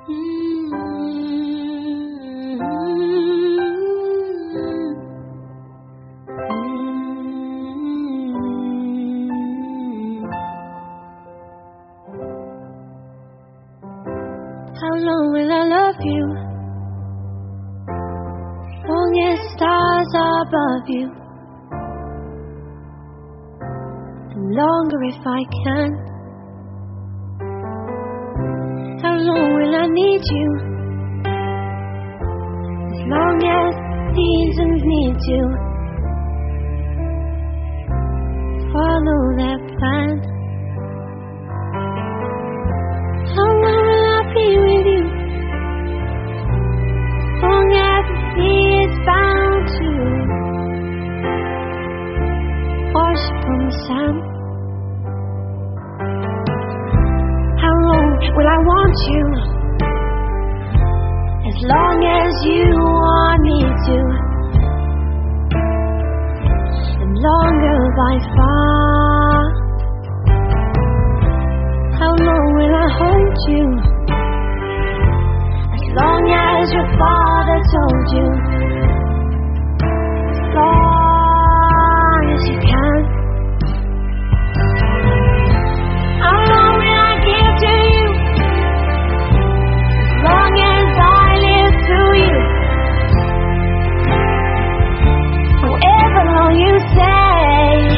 How long will I love you? Long as stars are above you, and longer if I can. How long will I need you? As long as seasons need to follow their plan. How long will I be with you? As long as the sea is bound to wash from the sand. How long will I want you? As long as you want me to, and longer by far. How long will I hold you? As long as your father told you. As long as you can. How long will I give to you? As long as I live through you. However long you say.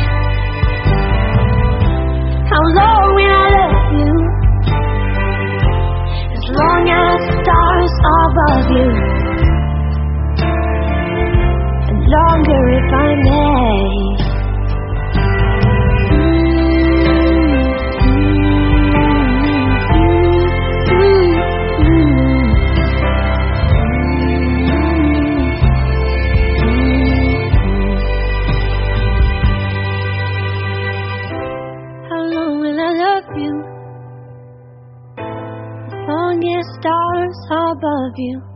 How long will I love you? As long as stars are above you, and longer if I may. How long will I love you? As long as stars are above you.